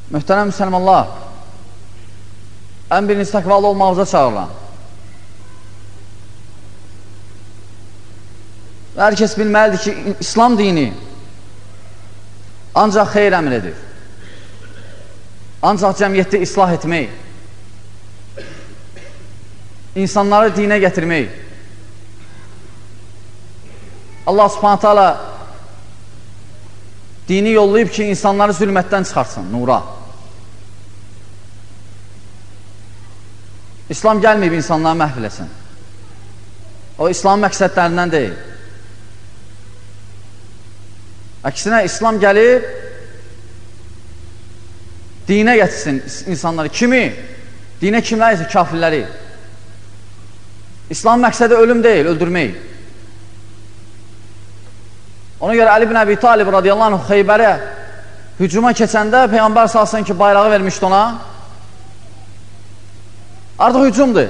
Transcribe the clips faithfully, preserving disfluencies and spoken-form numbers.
Möhtərəm müsəlmanlar, ən birinci təqvalı olmağıza çağırılan və hər kəs bilməlidir ki, İslam dini ancaq xeyr əmr edir, ancaq cəmiyyətdə islah etmək, insanları dinə gətirmək. Allah subhanətə alə dini yollayıb ki, insanları zülmətdən çıxarsın, nura. İslam gəlməyib insanları məhv eləsin. O, İslamın məqsədlərindən deyil. Əksinə, İslam gəlib dinə gətirsin insanları. Kimi? Dinə kimlər isə? Kafirləri. İslamın məqsədi ölüm deyil, öldürmək. Ona görə Əli ibn Əbi Talib radiyallahu anh Xeybərə hücuma keçəndə Peyğəmbər salsın ki, bayrağı vermişdi ona. Artıq hücumdur.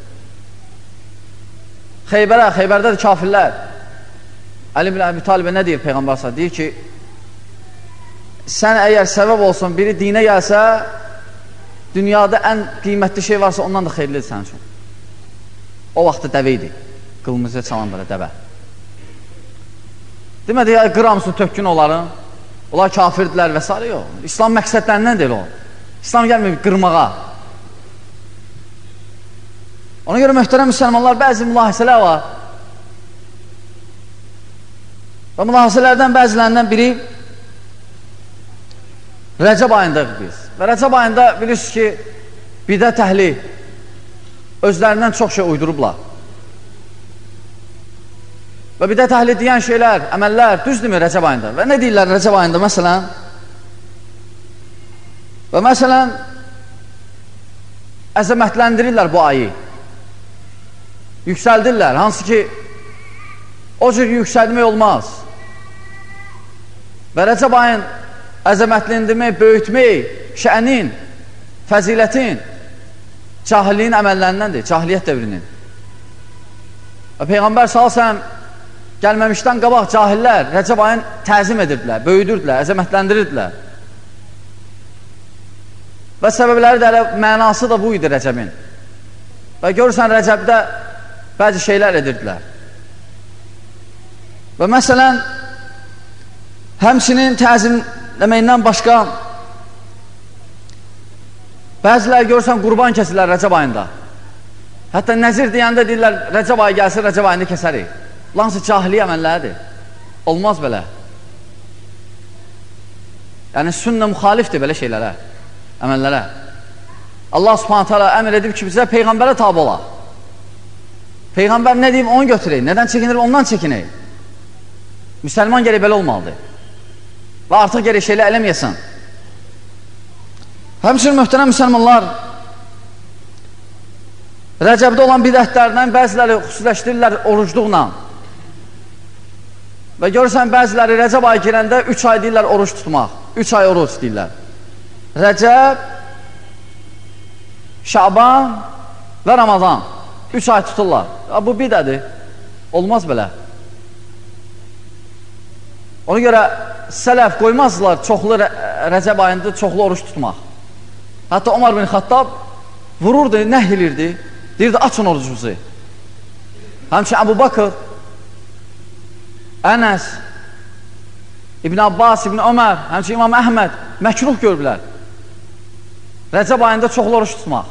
Xeybərə, Xeybərdə də kafirlər. Əli ibn Əbi Talibə nə deyir Peyğəmbər salsın? Deyir ki, sən əgər səbəb olsun, biri dinə gəlsə, dünyada ən qiymətli şey varsa, ondan da xeyirlidir sənin üçün. O vaxtda dəvə idi. Qılmızı çalan belə dəvə. Demədi, ya, qıramsın, tökkün onların. Onlar kafirdirlər və s. yox. İslam məqsədlərindən deyil o. İslam gəlməyib qırmağa. Ona görə möhtərəm müsəlmanlar, bəzi mülahizələr var. Və mülahizələrdən bəzilərindən biri Rəcəb ayındayıq biz. Və Rəcəb ayında bilirsiniz ki, bidət əhli özlərindən çox şey uydurublar. Və bidət əhli deyən şeylər, əməllər düzdürmü Rəcəb ayında? Və nə deyirlər Rəcəb ayında? Məsələn, və məsələn, əzəmətləndirirlər bu ayı. Yüksəldirlər, hansı ki, o cür yüksəlmək olmaz. Və Rəcəb ayın əzəmətləndirmək, böyütmək, şənin, fəzilətin, cahilliyin əməllərindəndir, cahiliyyət dövrünün. Və Peyğəmbər sallallahu gəlməmişdən qabaq cahillər Rəcəb ayın təzim edirdilər, böyüdürdülər, əzəmətləndirdilər. Və səbəbləri də, mənası da bu idi Rəcəbin. Və görürsən, Rəcəbdə bəzi şeylər edirdilər. Və məsələn, həmçinin təzimləməyindən başqa bəziləri görürsən, qurban kəsirlər Rəcəb ayında. Hətta nəzir deyəndə deyirlər, Rəcəb ayı gəlsin, Rəcəb ayında kəsərik. Lansı cahiliyə əməlləridir. Olmaz belə. Yəni, sünnə müxalifdir belə şeylərə, əməllərə. Allah subhanətə alə əmr edib ki, bizə Peyğəmbərə tabi ola. Peyğəmbər nə deyib, onu götürək. Nədən çəkinir, ondan çəkinək. Müsəlman gərək belə olmalıdır. Və artıq gərək şeylə eləməyəsən. Həmçinin möhtərəm müsəlmanlar, Rəcəbdə olan bidətlərdən bəziləri xüsusiləşdirirlər orucluqla. Və görürsən, bəziləri Rəcəb ayı girəndə üç ay deyirlər oruç tutmaq. üç ay oruç deyirlər. Rəcəb, Şaban və Ramazan. üç ay tuturlar. Bu bidədir. Olmaz belə. Ona görə sələf qoymazlar çoxlu Rəcəb ayında çoxlu oruç tutmaq. Hətta Omar bin Xattab vururdu, nəh elirdi. Deyirdi, açın orucunuzu. Həmçin Əbu Bakır, Ənəs, İbn Abbas, İbn Ömər, həmçin İmam Əhməd məkruh görürlər. Rəcəb ayında çoxlu oruç tutmaq.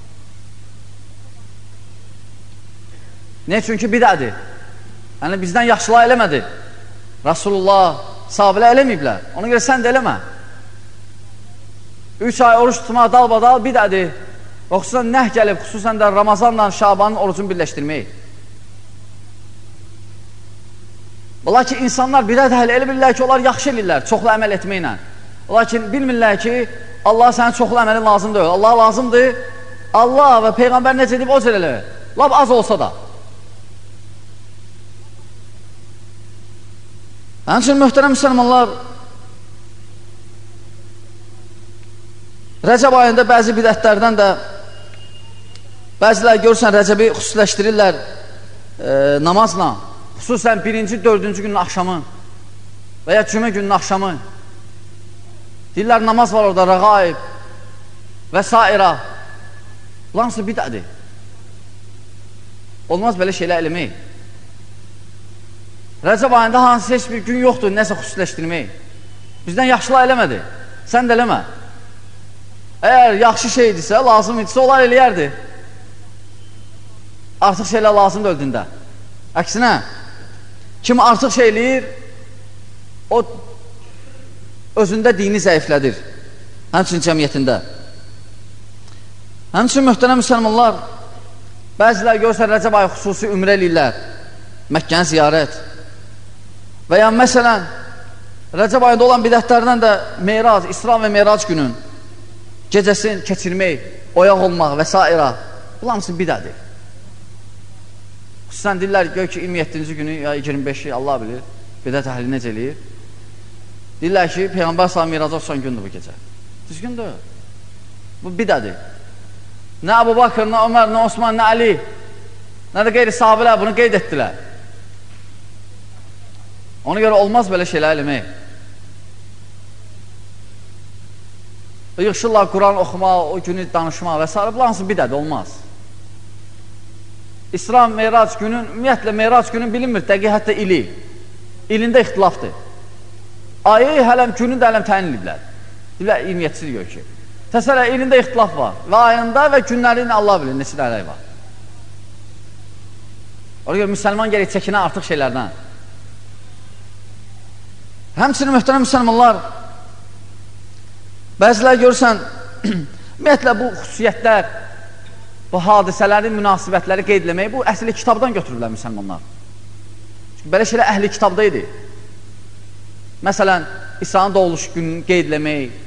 Ne? Çünki bidədir. Yəni, bizdən yaxşılar eləmədi. Rasulullah, sahabilə eləməyiblər. Ona görə sən də eləmə. üç ay oruç tutmaq dalbadal bidədir. Və xüsusən nəh gəlib, xüsusən də Ramazanla Şabanın orucunu birləşdirmək. Lakin insanlar bidət əhli elə bilirlər ki, onlar yaxşı eləyirlər, çoxlu əməl etməklə. Lakin bilmirlər ki, Allah sənin çoxlu əməlin lazımdır. Allah lazımdır. Allah və Peyğəmbər necə edib, o cür elə. Lab az olsa da. Həmçinin möhtərəm müsəlmanlar, Rəcəb ayında bəzi bidətlərdən də bəzilər görürsən Rəcəbi xüsusiləşdirirlər e, namazla, xüsusən birinci, dördüncü günün axşamı və ya cümə günün axşamı Deyirlər, namaz var orada, rəqaib və s. Bunlar hamısı bidədir. Olmaz belə şeylə eləmək. Rəcəb ayında hansı heç bir gün yoxdur, nəsə xüsusiləşdirmək. Bizdən yaxşılar eləmədi, sən də eləmə. Əgər yaxşı şey idisə, lazım idisə, onlar eləyərdi. Artıq şeylər lazımdır öldündə. Əksinə, kim artıq şey eləyir, o özündə dini zəiflədir. Həmçinin cəmiyyətində. Həmçinin möhtərəm müsəlmanlar, bəzilər görsən Rəcəb ayı xüsusi ümrə eləyirlər, Məkkəni ziyarət. Və ya məsələn, Rəcəb ayında olan bidətlərdən də Meyrac, İsra və Meyrac günün gecəsini keçirmək, oyaq olmaq və s. Bu hamısı bidədir. Xüsusən deyirlər, gör ki, iyirmi yeddinci günü, ya iyirmi beşi, Allah bilir, bidət əhli necə eləyir. Deyirlər ki, Peyğəmbər sallallahu Meyraca son gündür bu gecə. Düzgündür. Bu bidədir. Nə Əbu Bakır, nə Ömər, nə Osman, nə Ali, nə də qeyri sahabələr bunu qeyd etdilər. Ona görə olmaz belə şeylər eləmək. Yığışırlar Quran oxumaq, o günü danışmaq və s. Bu hansı bidədir, olmaz. İsra Meyrac günün, ümumiyyətlə Meyrac günün bilinmir, dəqiq hətta ili. İlində ixtilafdır. Ayı hələm, günü də hələm təyin ediblər. Deyirlər, iyirmi yeddisi gör ki. Təsələ, ilində ixtilaf var və ayında və günlərin Allah bilir, neçə dərək var. Ona görə müsəlman gerək çəkinə artıq şeylərdən. Həmçinin möhtərəm müsəlmanlar, bəzilər görürsən, ümumiyyətlə bu xüsusiyyətlər, bu hadisələrin münasibətləri qeyd eləmək, bu əsli kitabdan götürürlər müsəlmanlar. Çünki belə şeylər əhli kitabda idi. Məsələn, İsa'nın doğuluş gününü qeyd eləmək,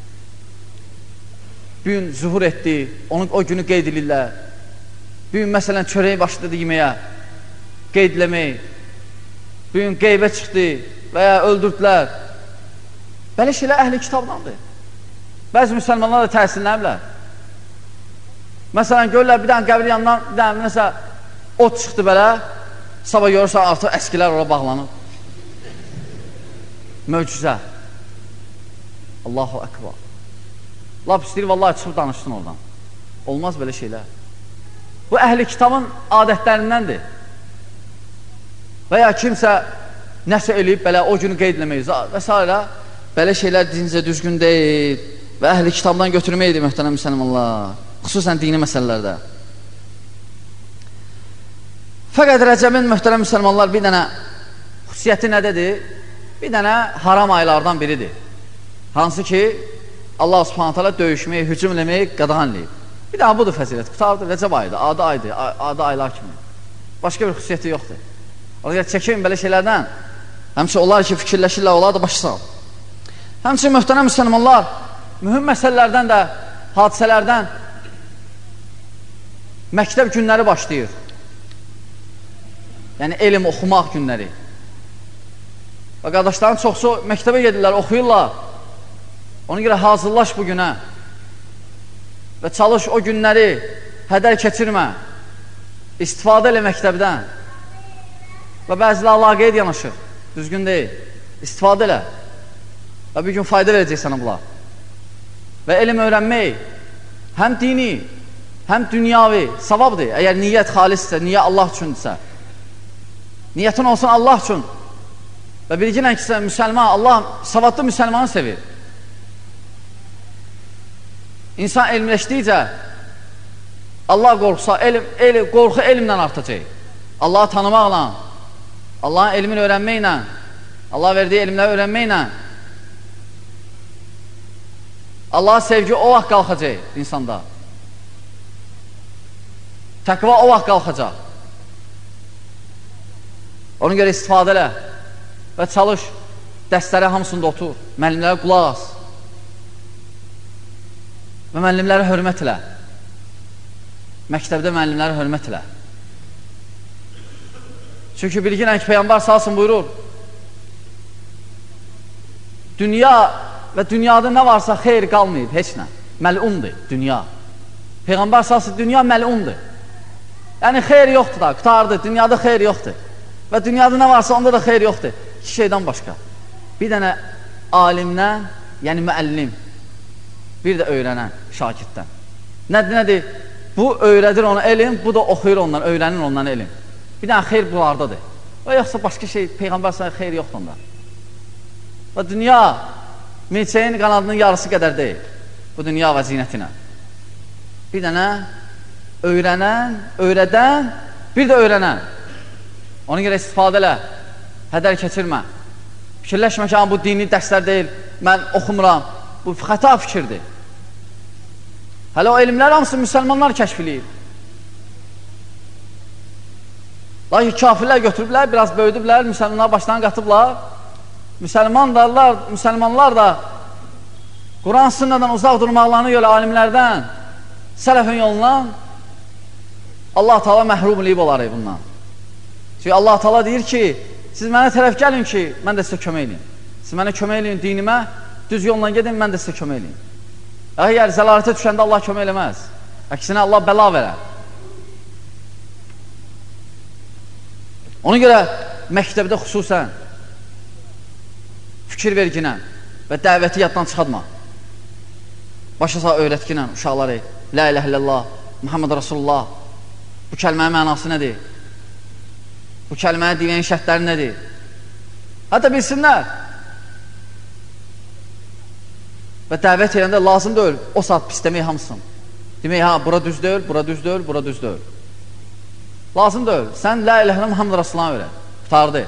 bir gün zuhur etdi, onun, o günü qeyd edirlər. Bir gün, məsələn, çörəyi başladı yeməyə, qeyd eləmək. Bir gün qeybə çıxdı və ya öldürdülər. Belə şeylər əhli kitabdandır. Bəzi müsəlmanlar da təhsilənirlər. Məsələn, görürlər, bir dənə qəbir yanından, bir dənə, nəsə, ot çıxdı belə, sabah görürsən, artıq əskilər oraya bağlanıb. Möcüzə. Allahu Ekber. Lap istəyir, vallahi çıxıb danışsın oradan. Olmaz belə şeylər. Bu əhli kitabın adətlərindəndir. Və ya kimsə nəsə eləyib, belə o günü qeyd eləmək və s. Belə şeylər dincə düzgün deyil və əhli kitabdan götürməkdir, möhtərəm müsəlmanlar. Xüsusən dini məsələlərdə. Fəqət Rəcəbin, möhtərəm müsəlmanlar, bir dənə xüsusiyyəti nədədir? Bir dənə haram aylardan biridir. Hansı ki, Allah subhanət hələ döyüşməyi, hücum eləməyi qadağan eləyib. Bir dənə budur fəzilət, qutardır, Rəcəb ayıdır, adı aydır, adı aylar kimi. Başqa bir xüsusiyyəti yoxdur. Ona görə çəkin belə şeylərdən, həmçə onlar ki, fikirləşirlər, onlar da başı sağ. Həmçə möhtərəm müsəlmanlar, mühüm məsələlərdən də, hadisələrdən məktəb günləri başlayır. Yəni, elm oxumaq günləri. Və qardaşların çoxsu məktəbə gedirlər, oxuyurlar. Ona görə hazırlaş bu günə və çalış o günləri hədər keçirmə, istifadə elə məktəbdən və bəzilə əlaqəyə yanaşır, düzgün deyil, istifadə elə və bir gün fayda verəcək sənə bunlar. Və elm öyrənmək həm dini, həm dünyavi savabdır. Əgər niyyət xalisdirsə, niyyət Allah üçündürsə, niyyətin olsun Allah üçün və bilginən ki, müsəlman, Allah savadlı müsəlmanı sevir. İnsan elmləşdikcə Allah qorxsa, elm, elm, qorxu elmlə artacaq. Allahı tanımaqla, Allahın elmini öyrənməklə, Allah verdiyi elmləri öyrənməklə Allah'a sevgi o vaxt qalxacaq insanda. Təqva o vaxt qalxacaq. Ona görə istifadə elə və çalış, dərslərə hamısında otur, müəllimlərə qulaq as və müəllimlərə hörmət elə. Məktəbdə müəllimlərə hörmət elə. Çünki bilginən ki, Peyğəmbər salsın buyurur, dünya və dünyada nə varsa xeyr qalmayıb, heç nə. Məlundur dünya. Peyğəmbər salsın, dünya məlundur. Yəni, xeyr yoxdur da, qutardır, dünyada xeyr yoxdur. Və dünyada nə varsa onda da xeyr yoxdur. İki şeydən başqa. Bir dənə alimdən yəni müəllim, bir də öyrənən şagirddən. Nədir, nədir? Bu öyrədir ona elm, bu da oxuyur ondan, öyrənir ondan elm. Bir dənə xeyr bunlardadır. Və yoxsa başqa şey, Peyğəmbər sənə xeyr yoxdur onda. Və dünya milçəyin qanadının yarısı qədər deyil. Bu dünya və zinətinə. Bir dənə öyrənən, öyrədən, bir də öyrənən. Ona görə istifadə elə, hədər keçirmə. Fikirləşmə ki, bu dini dərslər deyil, mən oxumuram. Bu xəta fikirdir. Hələ o elmlər hamısı müsəlmanlar kəşf eləyib. Lakin kafirlər götürüblər, biraz böyüdüblər, müsəlmanlar başdan qatıblar. Müsəlmanlar, müsəlmanlar da Quran sünnədən uzaq durmaqlarına görə alimlərdən, sələfin yolundan Allah Taala məhrum eləyib olarıq bundan. Çünki Allah Taala deyir ki, siz mənə tərəf gəlin ki, mən də sizə kömək eləyim. Siz mənə kömək eləyin dinimə, düz yolla gedin, mən də sizə kömək eləyim. Əgər zəlalətə düşəndə Allah kömək eləməz. Əksinə Allah bəla verər. Ona görə məktəbdə xüsusən fikir verginə və dəvəti yaddan çıxadma. Başa sağ öyrətginə uşaqları La iləhə illallah, Muhammed Rasulullah. Bu kəlmənin mənası nədir? Bu kəlməyə deyilən şərtləri nədir? Hətta bilsinlər. Və dəvət edəndə lazım deyil, o saat pis demək hamısın. Demək, ha, bura düz deyil, bura düz deyil, bura düz deyil. Lazım deyil. Sən La iləhə illallah Muhammed Rasulullah öyrət. Qutardı.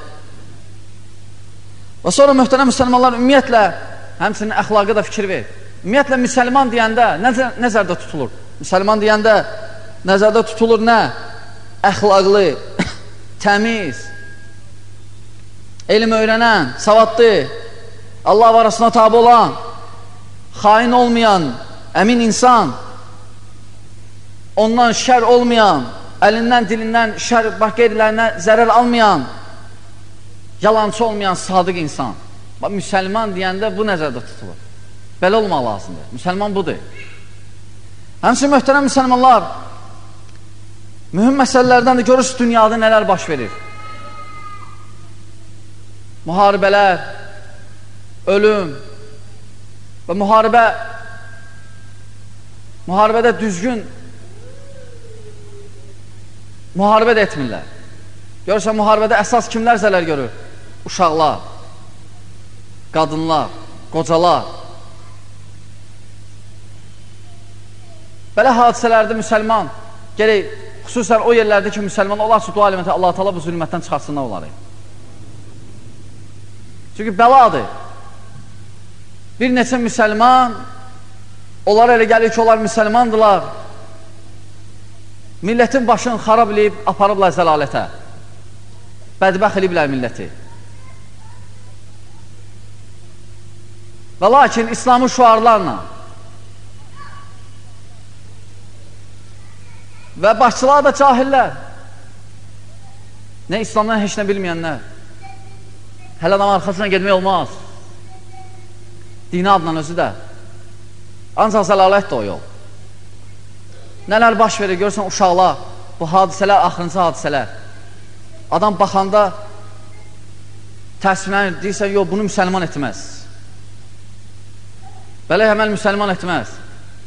Və sonra möhtərəm müsəlmanlar ümumiyyətlə həmçinin əxlaqa da fikir ver. Ümumiyyətlə müsəlman deyəndə nəzər, nəzərdə tutulur? Müsəlman deyəndə nəzərdə tutulur nə? Əxlaqlı, təmiz, elm öyrənən, savadlı, Allah və Rasuluna tabi olan, xain olmayan, əmin insan, ondan şər olmayan, əlindən, dilindən, şər, bax qeyrilərinə zərər almayan, yalancı olmayan, sadıq insan. Bax, müsəlman deyəndə bu nəzərdə tutulur. Belə olmaq lazımdır. Müsəlman budur. Həmçinin möhtərəm müsəlmanlar, mühüm məsələlərdən də görürsünüz dünyada nələr baş verir. Müharibələr, ölüm və müharibə, müharibədə düzgün müharibə də etmirlər. Görürsən, müharibədə əsas kimlər zələr görür? Uşaqlar, qadınlar, qocalar. Belə hadisələrdə müsəlman gerək, xüsusən o yerlərdə ki, müsəlman olar ki, dua eləməklə Allah-u Teala bu zülmətdən çıxartsınlar onları. Çünki bəladır. Bir neçə müsəlman, onlar elə gəlir ki, onlar müsəlmandılar, millətin başını xarab eləyib, aparıblar zəlalətə. Bədbəx eləyiblər milləti. Və lakin İslamı şuarlarla və başçılar da cahillər, nə İslamdan heç nə bilməyənlər, hələ adam arxasına gedmək olmaz. Dini adla özü də. Ancaq zəlalət də o yol. Nələr baş verir, görürsən uşaqlar, bu hadisələr, axırıncı hadisələr. Adam baxanda təəssüflənir, deyirsən, yox, bunu müsəlman etməz. Belə həmən müsəlman etməz.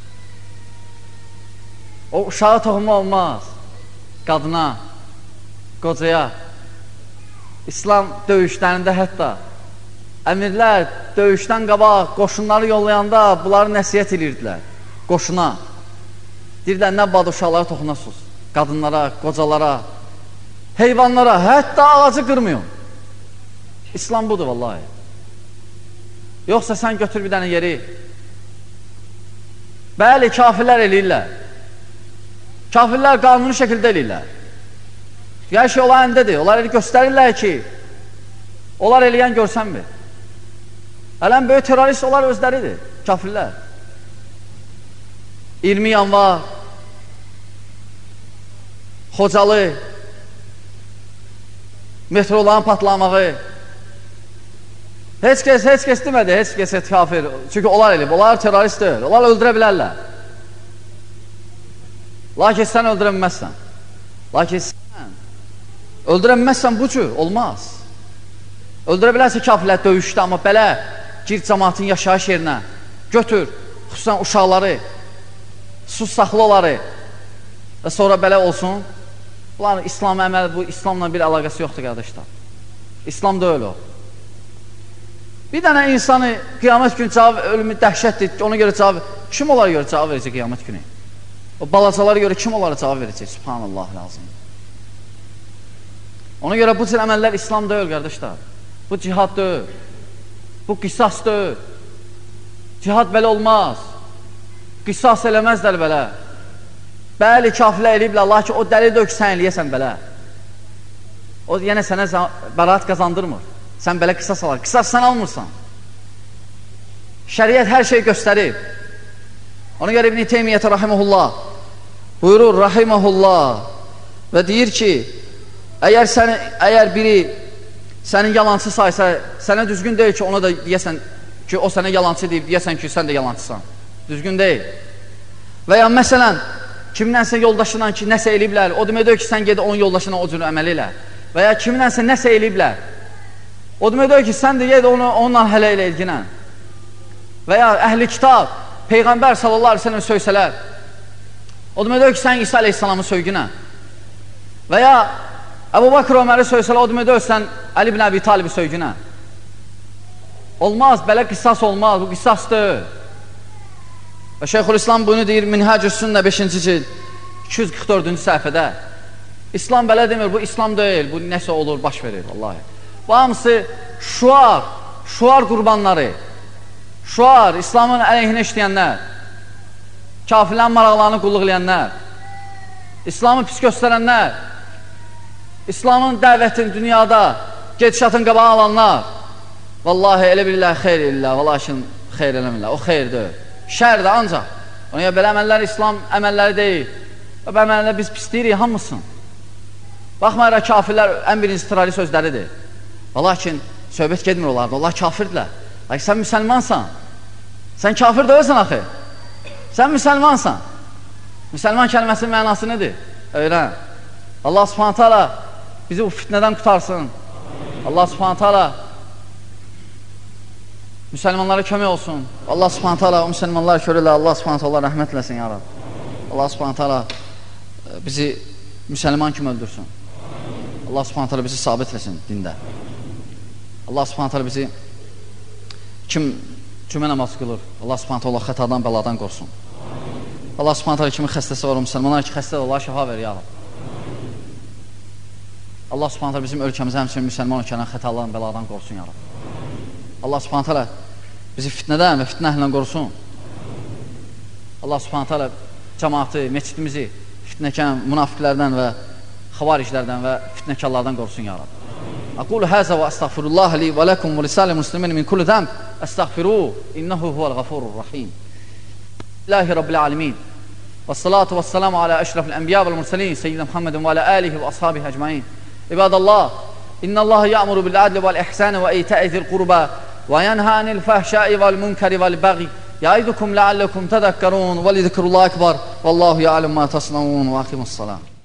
O uşağı toxunma olmaz. Qadına, qocaya. İslam döyüşlərində hətta əmirlər döyüşdən qabaq qoşunları yollayanda bunları nəsiyyət edirdilər. Qoşuna. Deyirlər, nə badı uşaqlara toxunasınız. Qadınlara, qocalara, heyvanlara, hətta ağacı qırmıyor. İslam budur vallahi. Yoxsa sən götür bir dənə yeri. Bəli, kafirlər eləyirlər. Kafirlər qanuni şəkildə eləyirlər. Hər şey olan əndədir. Onlar elə göstərirlər ki, onlar eləyən görsənmir. Ələn böyük terörist onlar özləridir, kafirlər. iyirmi yanvar, Xocalı, metroların patlamağı. Heç kəs, heç kəs demədi, heç kəs kafir. Çünki onlar eləyib, onlar terörist deyil. Onlar öldürə bilərlər. Lakin sən öldürə bilməzsən. Lakin sən öldürə bilməzsən bu cür, olmaz. Öldürə bilərsə kafirlər döyüşdə, amma belə gir cəmaatın yaşayış yerinə, götür, xüsusən uşaqları, sus saxlı onları və sonra belə olsun. Bunlar İslam əməli, bu İslamla bir əlaqəsi yoxdur, qardaşlar. İslam da öyle o. Bir dənə insanı qiyamət günü cavab, ölümü dəhşətdir, ona görə cavab, kim onlara görə cavab verəcək qiyamət günü? O balacalara görə kim onlara cavab verəcək? Subhanallah lazım. Ona görə bu cür əməllər İslam deyil, qardaşlar. Bu cihad deyil. Bu qisas deyil. Cihad belə olmaz. Qisas eləməzlər belə. Bəli, kafirlər eləyiblər, lakin o dəli deyil ki, sən eləyəsən belə. O yenə sənə bəraət qazandırmır. Sən belə qisas alar. Qisas sən almırsan. Şəriət hər şey göstərir. Ona görə İbn-i Teymiyyətə rahiməhullah buyurur, rahiməhullah və deyir ki, əgər, səni, əgər biri sənin yalancı saysa, sənə düzgün deyil ki, ona da deyəsən ki, o sənə yalancı deyib, deyəsən ki, sən də yalancısan. Düzgün deyil. Və ya məsələn, kimdənsə yoldaşından ki, nəsə eləyiblər, o demək deyil ki, sən gedi onun yoldaşına o cür əməl elə. Və ya kimdənsə nəsə eləyiblər, o demək deyil ki, sən də gedi onu, onunla hələ elə ilginən. Və ya əhli kitab, Peyğəmbər sallallahu aleyhi ve sellem söysələr, o demək deyil ki, sən İsa aleyhissalamı söygünə. Və ya Əbu Bakr Öməri söysələr, o demək deyil ki, sən Əli ibn Əbi Talibi söygünə. Olmaz, belə qisas olmaz, bu qisasdır. Və Şeyxülislam bunu deyir, Minhacü Sünnə beşinci cild iki yüz qırx dördüncü səhifədə. İslam belə demir, bu İslam deyil, bu nəsə olur, baş verir, vallahi. Bu hamısı şuar, şuar qurbanları, şuar, İslamın əleyhinə işləyənlər, kafirlərin maraqlarını qulluqlayanlar, İslamı pis göstərənlər, İslamın dəvətini dünyada gedişatın qabağı alanlar, vallahi elə bilirlər, xeyr edirlər, vallahi xeyr eləmirlər, o xeyr deyil. Şər də ancaq. Ona görə belə əməllər İslam əməlləri deyil. Və bu əməllər biz pis deyirik, hamısın. Baxmayaraq kafirlər ən birinci tirari sözləridir. Və lakin söhbət gedmir onlardan, onlar kafirdirlər. Lakin sən müsəlmansan. Sən kafir deyilsən axı. Sən müsəlmansan. Müsəlman kəlməsinin mənası nedir? Öyrən. Allah subhanət hala bizi bu fitnədən qutarsın. Allah subhanət hala müsəlmanlara kömək olsun. Allah subhanət hala o müsəlmanlar körürlər. Allah subhanət hala rəhmət eləsin, ya Rab. Allah subhanət hala bizi müsəlman kimi öldürsün. Allah subhanət hala bizi sabit eləsin dində. Allah subhanət hala bizi kim cümə namazı qılır, Allah subhanət hala xətadan, bəladan qorsun. Allah subhanət hala kimin xəstəsi var, o müsəlmanlar ki xəstədir, Allah şəfa verir, ya Rab. Allah subhanət hala bizim ölkəmizə həmçinin müsəlman ölkədən xətadan, bəladan qorsun, ya Rab. Allah subhanət hala bizi fitnədən və fitnə əhlindən qorusun. Allah subhanət hala cəmaatı, meçidimizi fitnəkən, münafiqlərdən və xavariclərdən və fitnəkarlardan qorusun, ya Rab. Aqulu həzə və əstəğfirullah li və ləkum və lisəli muslimin min kulli zəmb əstəğfiruhu, innəhu huvəl ğafurur rahim. İlahi Rabbil alemin. Və salatu və salamu alə əşrafil ənbiya vəl mursalin, seyyidina Muhammedin və alə əlihi və ashabihi əcmain. İbadallah, innəllaha ya'muru bil adli vəl ihsani və itə'i zil qurba və yənhə anil fəhşai vəl münkəri vəl bəği. Ya'idukum leallekum tədəkkarun və lidikrullahi ekber. Vallahu ya'lem ma tasnaun və aqimus salam.